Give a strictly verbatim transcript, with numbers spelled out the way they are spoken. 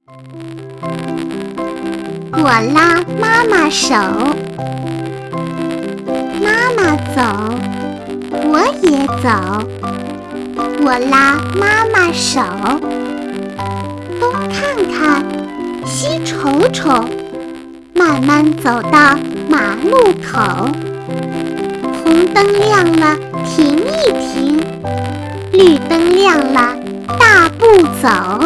我拉妈妈手，妈妈走，我也走。我拉妈妈手，东看看，西瞅瞅，慢慢走到马路口。红灯亮了，停一停；绿灯亮了，大步走。